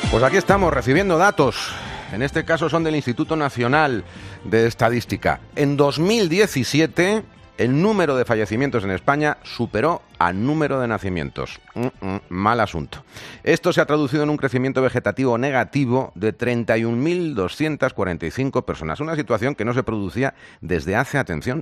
Pues aquí estamos recibiendo datos. En este caso son del Instituto Nacional de Estadística. En 2017, el número de fallecimientos en España superó al número de nacimientos. Mal asunto. Esto se ha traducido en un crecimiento vegetativo negativo de 31.245 personas. Una situación que no se producía desde hace, atención,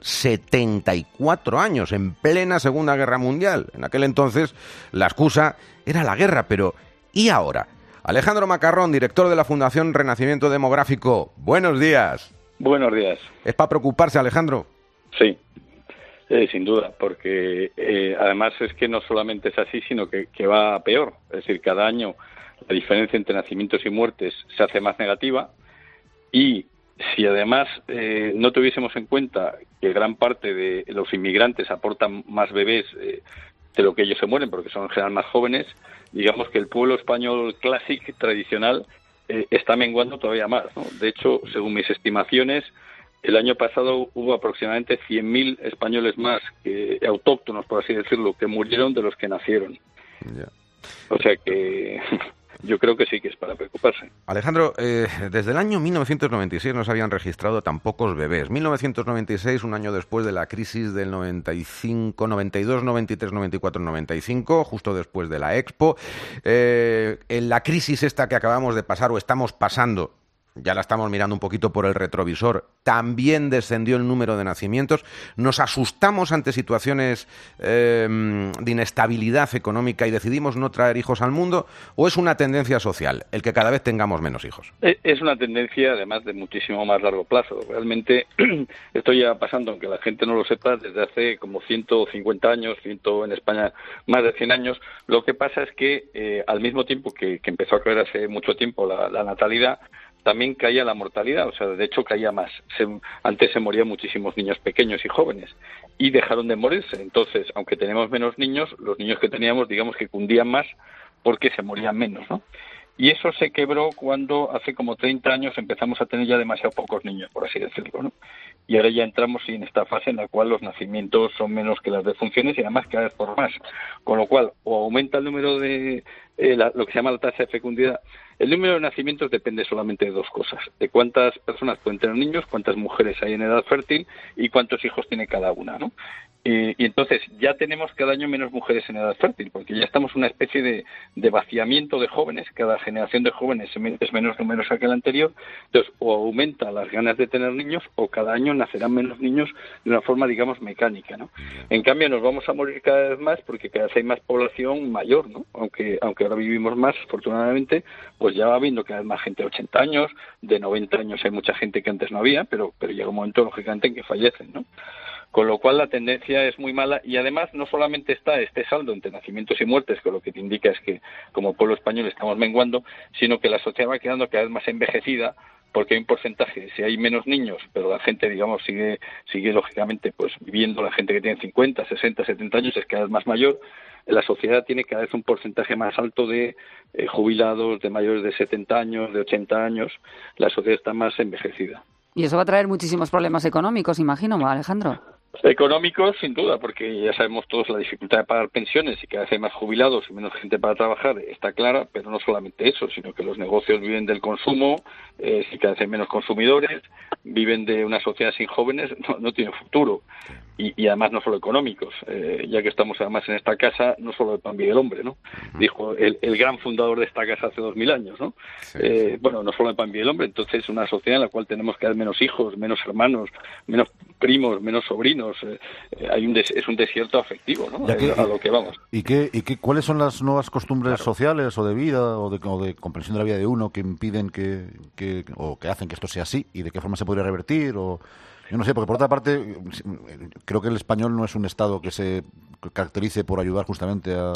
74 años, en plena Segunda Guerra Mundial. En aquel entonces la excusa era la guerra, pero ¿y ahora? Alejandro Macarrón, director de la Fundación Renacimiento Demográfico. Buenos días. Buenos días. ¿Es para preocuparse, Alejandro? Sí, sin duda, porque además es que no solamente es así, sino que va a peor. Es decir, cada año la diferencia entre nacimientos y muertes se hace más negativa y si además no tuviésemos en cuenta que gran parte de los inmigrantes aportan más bebés de lo que ellos se mueren, porque son en general más jóvenes, digamos que el pueblo español clásico, tradicional, está menguando todavía más, ¿no? De hecho, según mis estimaciones, el año pasado hubo aproximadamente 100.000 españoles más, autóctonos, por así decirlo, que murieron de los que nacieron. Yeah. O sea que yo creo que sí que es para preocuparse. Alejandro, desde el año 1996 no se habían registrado tan pocos bebés. 1996, un año después de la crisis del 95, 92, 93, 94, 95, justo después de la Expo. En la crisis esta que acabamos de pasar o estamos pasando, ya la estamos mirando un poquito por el retrovisor, también descendió el número de nacimientos. ¿Nos asustamos ante situaciones de inestabilidad económica y decidimos no traer hijos al mundo? ¿O es una tendencia social el que cada vez tengamos menos hijos? Es una tendencia, además, de muchísimo más largo plazo. Realmente esto ya pasando, aunque la gente no lo sepa, desde hace como 150 años, en España más de 100 años. Lo que pasa es que al mismo tiempo que empezó a caer hace mucho tiempo la natalidad, también caía la mortalidad, o sea, de hecho caía más. Antes se morían muchísimos niños pequeños y jóvenes y dejaron de morirse. Entonces, aunque tenemos menos niños, los niños que teníamos, digamos que cundían más porque se morían menos, ¿no? Y eso se quebró cuando hace como 30 años empezamos a tener ya demasiado pocos niños, por así decirlo, ¿no? Y ahora ya entramos en esta fase en la cual los nacimientos son menos que las defunciones y además cada vez por más. Con lo cual, o aumenta el número de lo que se llama la tasa de fecundidad. El número de nacimientos depende solamente de dos cosas: de cuántas personas pueden tener niños, cuántas mujeres hay en edad fértil y cuántos hijos tiene cada una, ¿no? Y entonces ya tenemos cada año menos mujeres en edad fértil, porque ya estamos en una especie de vaciamiento de jóvenes. Cada generación de jóvenes es menos numerosa que la anterior. Entonces, o aumenta las ganas de tener niños, o cada año nacerán menos niños de una forma, digamos, mecánica, ¿no? En cambio, nos vamos a morir cada vez más porque cada vez hay más población mayor, ¿no? Aunque ahora vivimos más, afortunadamente, pues ya va habiendo cada vez más gente de 80 años, de 90 años hay mucha gente que antes no había, pero llega un momento, lógicamente, en que fallecen, ¿no? Con lo cual la tendencia es muy mala y además no solamente está este saldo entre nacimientos y muertes, que lo que te indica es que como pueblo español estamos menguando, sino que la sociedad va quedando cada vez más envejecida, porque hay un porcentaje, si hay menos niños, pero la gente, digamos, sigue lógicamente pues viviendo, la gente que tiene 50, 60, 70 años es cada vez más mayor. La sociedad tiene cada vez un porcentaje más alto de jubilados, de mayores de 70 años, de 80 años. La sociedad está más envejecida. Y eso va a traer muchísimos problemas económicos, imagino, Alejandro. Económicos, sin duda, porque ya sabemos todos la dificultad de pagar pensiones y cada vez hay más jubilados y menos gente para trabajar, está clara, pero no solamente eso, sino que los negocios viven del consumo, si cada vez hay menos consumidores, viven de una sociedad sin jóvenes, no tiene futuro. Y además no solo económicos, ya que estamos además en esta casa, no solo el pan vive el hombre, ¿no? Dijo el gran fundador de esta casa hace 2000 años, ¿no? Sí. Bueno, no solo el pan vive el hombre, entonces una sociedad en la cual tenemos cada vez menos hijos, menos hermanos, menos primos, menos sobrinos, es un desierto afectivo, ¿no? A lo que vamos. ¿Y cuáles son las nuevas costumbres sociales o de vida o de comprensión de la vida de uno que impiden que hacen que esto sea así y de qué forma se podría revertir? Yo no sé, porque por otra parte creo que el español no es un estado que se caracterice por ayudar justamente a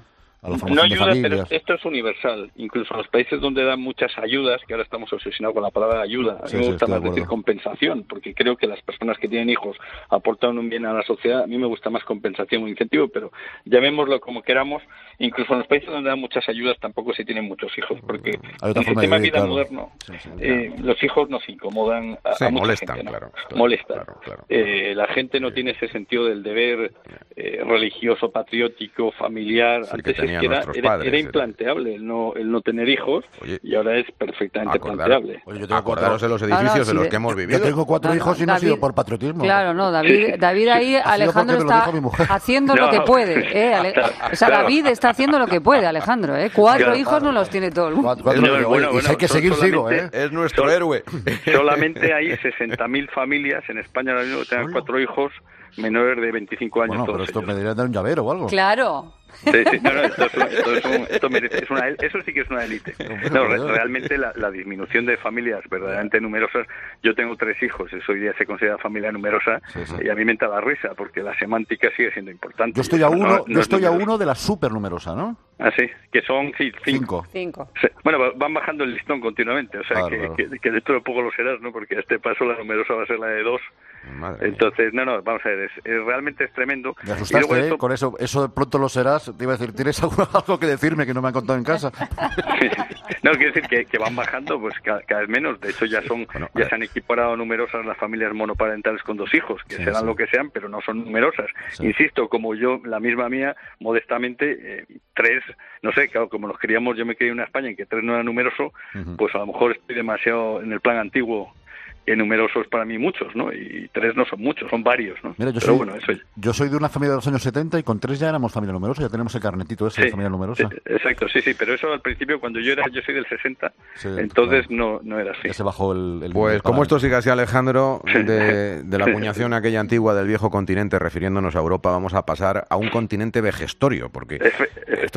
la formación de familias. Pero esto es universal. Incluso en los países donde dan muchas ayudas, que ahora estamos obsesionados con la palabra ayuda, a mí me gusta más decir compensación, porque creo que las personas que tienen hijos aportan un bien a la sociedad. A mí me gusta más compensación o incentivo, pero llamémoslo como queramos. Incluso en los países donde dan muchas ayudas tampoco se tienen muchos hijos, porque en el sistema de vida moderno los hijos nos incomodan a mucha gente, ¿no? Molestan. Claro. La gente no tiene ese sentido del deber religioso, patriótico, familiar. Antes tenían nuestros padres. Era implanteable el no tener hijos. Oye, y ahora es perfectamente planteable. Oye, yo tengo acordaros de los edificios en los que hemos vivido. Yo tengo 4 hijos y no ha sido por patriotismo. Claro, no, David ahí, Alejandro está haciendo lo que puede. O sea, David está haciendo lo que puede, Alejandro. 4 hijos no los tiene todo el mundo. Y si hay que seguir, sigo. Es nuestro héroe. Solamente hay 60.000 familias en España ahora mismo que tengan 4 hijos menores de 25 años. Bueno, pero esto me deberían dar un llavero o algo. Claro. Sí, no, eso sí que es una élite. No, realmente la disminución de familias verdaderamente numerosas. Yo tengo 3 hijos, eso hoy día se considera familia numerosa, y a mí me entra la risa porque la semántica sigue siendo importante. Yo estoy a uno de la super numerosa, ¿no? Ah, sí, que son 5. Sí. Bueno, van bajando el listón continuamente, o sea, claro. que dentro de poco lo serás, ¿no? Porque a este paso la numerosa va a ser la de 2. Entonces, vamos a ver, realmente es tremendo. Me asustaste, con eso de pronto lo serás. Te iba a decir, ¿tienes algo que decirme que no me han contado en casa? No, quiero decir que van bajando pues cada vez menos. De hecho, ya se han equiparado numerosas las familias monoparentales con 2 hijos, que serán lo que sean, pero no son numerosas. Sí. Insisto, como yo, la misma mía, modestamente, 3, no sé, claro, como nos criamos, yo me crié en una España en que 3 no era numeroso, pues a lo mejor estoy demasiado en el plan antiguo, que numerosos para mí muchos, ¿no? Y 3 no son muchos, son varios, ¿no? Mira, yo soy de una familia de los años 70 y con 3 ya éramos familia numerosa, ya tenemos el carnetito ese de familia numerosa. Exacto, sí, pero eso al principio, cuando yo soy del 60, entonces claro. no era así. Ya se bajó el pues como esto sigue así, Alejandro, de la acuñación aquella antigua del viejo continente, refiriéndonos a Europa, vamos a pasar a un continente vejestorio, porque esto,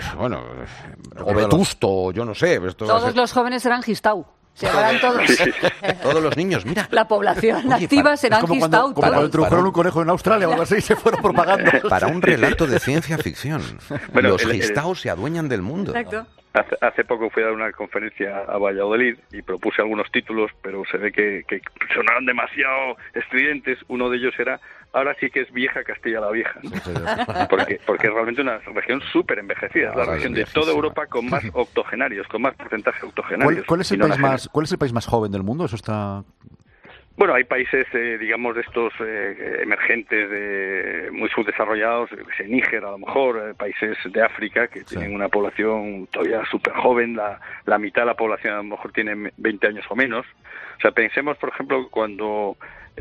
o vetusto, yo no sé. Todos los jóvenes serán Gistau. Se llevarán todos. Todos los niños, mira. La población activa serán Gistau. Como cuando introdujeron un conejo en Australia o algo así y se fueron propagando. Para un relato de ciencia ficción. Los Gistau se adueñan del mundo. Exacto. Hace poco fui a dar una conferencia a Valladolid y propuse algunos títulos, pero se ve que sonaron demasiado estridentes. Uno de ellos era ahora sí que es vieja Castilla la Vieja, ¿no? porque es realmente una región súper envejecida, es la región de toda Europa con más octogenarios, con más porcentaje octogenarios. ¿Cuál es el país más joven del mundo? Eso está... Bueno, hay países, digamos, de estos emergentes, muy subdesarrollados, Níger a lo mejor, países de África que tienen una población todavía súper joven, la mitad de la población a lo mejor tiene 20 años o menos. O sea, pensemos, por ejemplo, cuando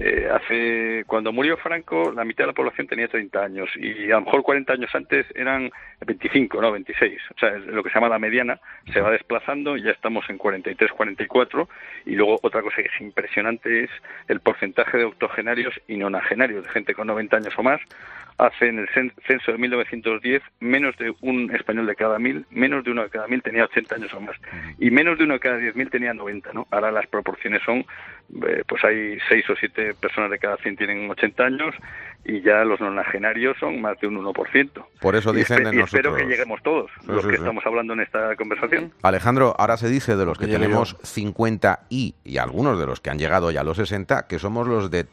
murió Franco, la mitad de la población tenía 30 años y a lo mejor 40 años antes eran 25, no 26. O sea, es lo que se llama la mediana, se va desplazando, ya estamos en 43, 44 y luego otra cosa que es impresionante es el porcentaje de octogenarios y nonagenarios, de gente con 90 años o más. Hace en el censo de 1910 menos de un español de cada 1.000, menos de uno de cada 1.000 tenía 80 años o más y menos de uno de cada 10.000 tenía 90, ¿no? Ahora las proporciones son, pues hay 6 o 7 personas de cada 100 tienen 80 años y ya los nonagenarios son más de un 1%. Por eso dicen de nosotros. Espero que lleguemos todos, los que estamos hablando en esta conversación. Alejandro, ahora se dice de los que tenemos 50 y algunos de los que han llegado ya a los 60, que somos los de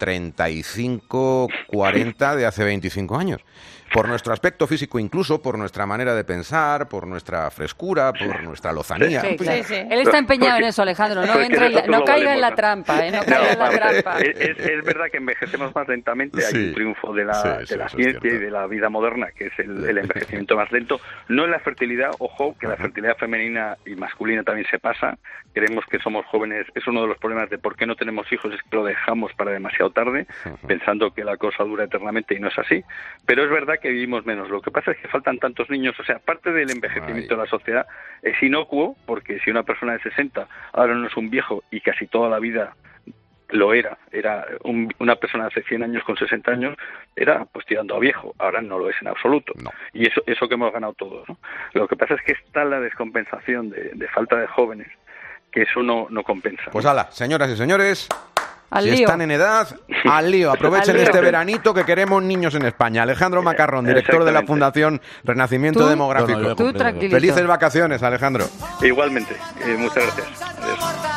35, 40 de hace 25 años. Por nuestro aspecto físico, incluso por nuestra manera de pensar, por nuestra frescura, por nuestra lozanía. Sí. Él está empeñado en eso, Alejandro. No caiga en la trampa, no caiga en la trampa. Es verdad que envejecemos más lentamente. Hay un triunfo de la ciencia y de la vida moderna, que es el envejecimiento más lento. No en la fertilidad, ojo, que la fertilidad femenina y masculina también se pasa. Creemos que somos jóvenes. Es uno de los problemas de por qué no tenemos hijos, es que lo dejamos para demasiado tarde, pensando que la cosa dura eternamente y no es así. Pero es verdad que vivimos menos. Lo que pasa es que faltan tantos niños, o sea, parte del envejecimiento de la sociedad es inocuo, porque si una persona de 60 ahora no es un viejo y casi toda la vida lo era una persona de hace 100 años con 60 años, era pues tirando a viejo, ahora no lo es en absoluto. No. Y eso que hemos ganado todos, ¿no? Lo que pasa es que está la descompensación de falta de jóvenes, que eso no compensa. Pues ala, señoras y señores, al si lío. están en edad, al lío. Aprovechen este veranito que queremos niños en España. Alejandro Macarrón, director de la Fundación Renacimiento Demográfico. Tú tranquilito. Felices vacaciones, Alejandro. Igualmente. Muchas gracias. Adiós.